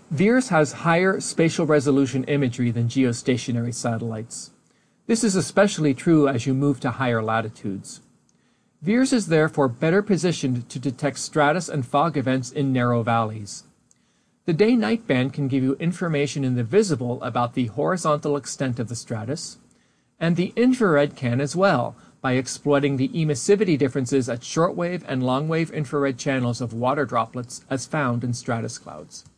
VIIRS has higher spatial resolution imagery than geostationary satellites. This is especially true as you move to higher latitudes. VIIRS is therefore better positioned to detect stratus and fog events in narrow valleys. The day-night band can give you information in the visible about the horizontal extent of the stratus, and the infrared can as well, by exploiting the emissivity differences at shortwave and longwave infrared channels of water droplets as found in stratus clouds.